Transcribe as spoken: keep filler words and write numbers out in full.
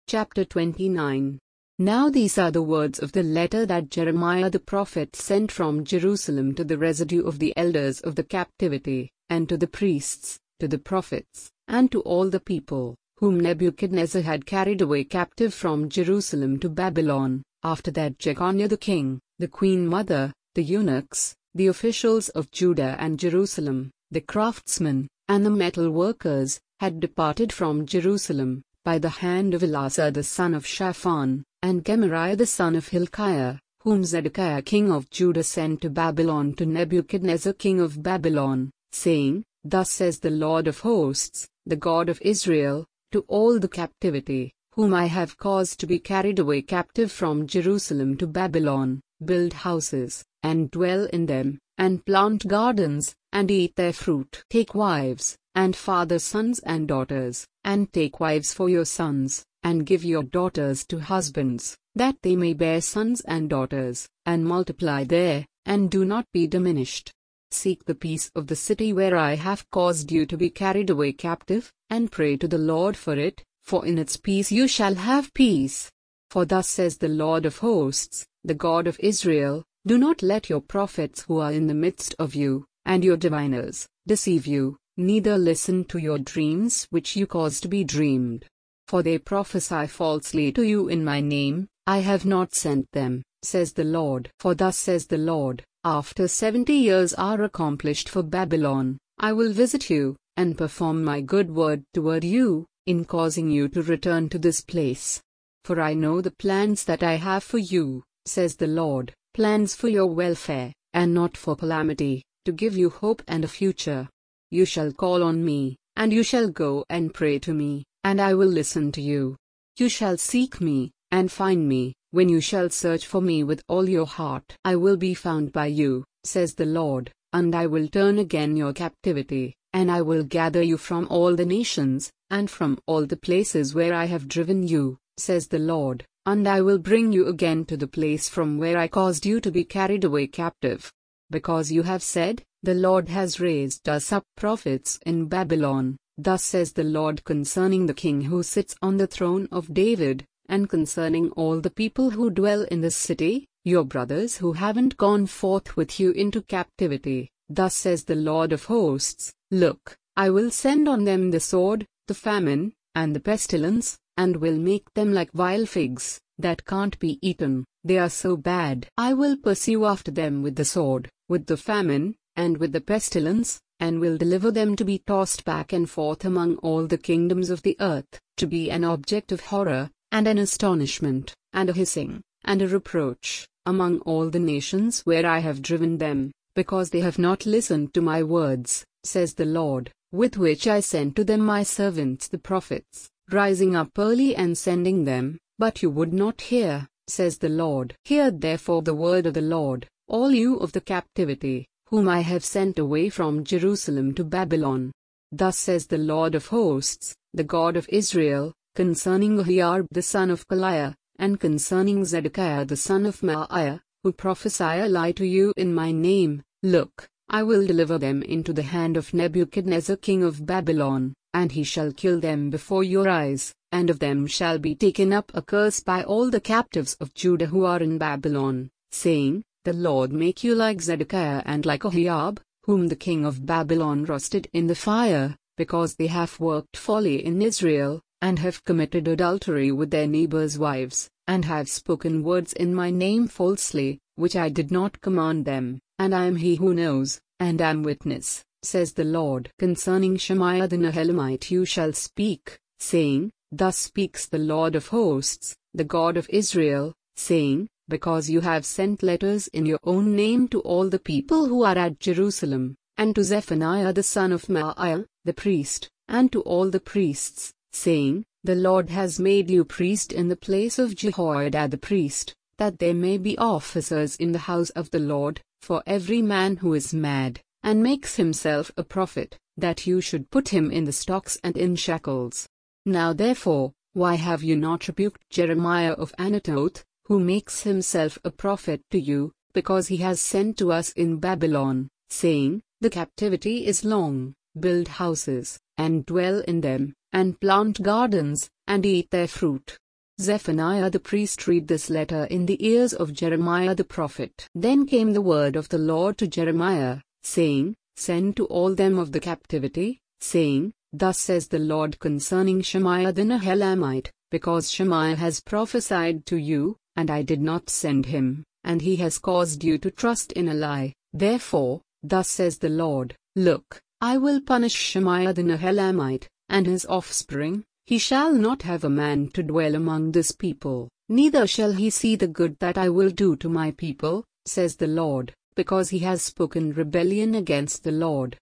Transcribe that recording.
Chapter twenty-nine. Now these are the words of the letter that Jeremiah the prophet sent from Jerusalem to the residue of the elders of the captivity, and to the priests, to the prophets, and to all the people, whom Nebuchadnezzar had carried away captive from Jerusalem to Babylon. After that Jeconiah the king, the queen mother, the eunuchs, the officials of Judah and Jerusalem, the craftsmen, and the metal workers, had departed from Jerusalem, by the hand of Elasah the son of Shaphan, and Gemariah the son of Hilkiah, whom Zedekiah king of Judah sent to Babylon to Nebuchadnezzar king of Babylon, saying, Thus says the Lord of hosts, the God of Israel, to all the captivity, whom I have caused to be carried away captive from Jerusalem to Babylon, build houses, and dwell in them, and plant gardens, and eat their fruit. Take wives, and father sons and daughters, and take wives for your sons, and give your daughters to husbands, that they may bear sons and daughters, and multiply there, and do not be diminished. Seek the peace of the city where I have caused you to be carried away captive, and pray to the Lord for it, for in its peace you shall have peace. For thus says the Lord of hosts, the God of Israel, Do not let your prophets who are in the midst of you, and your diviners, deceive you, neither listen to your dreams which you cause to be dreamed. For they prophesy falsely to you in my name. I have not sent them, says the Lord. For thus says the Lord, after seventy years are accomplished for Babylon, I will visit you, and perform my good word toward you, in causing you to return to this place. For I know the plans that I have for you, says the Lord, plans for your welfare, and not for calamity, to give you hope and a future. You shall call on me, and you shall go and pray to me, and I will listen to you. You shall seek me, and find me, when you shall search for me with all your heart. I will be found by you, says the Lord, and I will turn again your captivity, and I will gather you from all the nations, and from all the places where I have driven you, says the Lord, and I will bring you again to the place from where I caused you to be carried away captive. Because you have said, The Lord has raised us up prophets in Babylon, thus says the Lord concerning the king who sits on the throne of David, and concerning all the people who dwell in this city, your brothers who haven't gone forth with you into captivity. Thus says the Lord of hosts, Look, I will send on them the sword, the famine, and the pestilence, and will make them like vile figs, that can't be eaten. They are so bad. I will pursue after them with the sword, with the famine, and with the pestilence, and will deliver them to be tossed back and forth among all the kingdoms of the earth, to be an object of horror, and an astonishment, and a hissing, and a reproach, among all the nations where I have driven them, because they have not listened to my words, says the Lord, with which I sent to them my servants the prophets, rising up early and sending them, but you would not hear, says the Lord. Hear therefore the word of the Lord, all you of the captivity, whom I have sent away from Jerusalem to Babylon. Thus says the Lord of hosts, the God of Israel, concerning Ahijah the son of Kaliah, and concerning Zedekiah the son of Maaiah, who prophesy a lie to you in my name, Look, I will deliver them into the hand of Nebuchadnezzar king of Babylon, and he shall kill them before your eyes, and of them shall be taken up a curse by all the captives of Judah who are in Babylon, saying, The Lord make you like Zedekiah and like Ahijah, whom the king of Babylon roasted in the fire, because they have worked folly in Israel, and have committed adultery with their neighbors' wives, and have spoken words in my name falsely, which I did not command them, and I am he who knows, and am witness, says the Lord. Concerning Shemaiah the Nehelamite you shall speak, saying, Thus speaks the Lord of hosts, the God of Israel, saying, Because you have sent letters in your own name to all the people who are at Jerusalem, and to Zephaniah the son of Maaiah, the priest, and to all the priests, saying, The Lord has made you priest in the place of Jehoiada the priest, that there may be officers in the house of the Lord, for every man who is mad, and makes himself a prophet, that you should put him in the stocks and in shackles. Now therefore, why have you not rebuked Jeremiah of Anathoth, who makes himself a prophet to you, because he has sent to us in Babylon, saying, The captivity is long, build houses, and dwell in them, and plant gardens, and eat their fruit. Zephaniah the priest read this letter in the ears of Jeremiah the prophet. Then came the word of the Lord to Jeremiah, saying, Send to all them of the captivity, saying, Thus says the Lord concerning Shemaiah the Nehelamite, because Shemaiah has prophesied to you, and I did not send him, and he has caused you to trust in a lie. Therefore, thus says the Lord, Look, I will punish Shemaiah the Nehelamite, and his offspring. He shall not have a man to dwell among this people, neither shall he see the good that I will do to my people, says the Lord, because he has spoken rebellion against the Lord.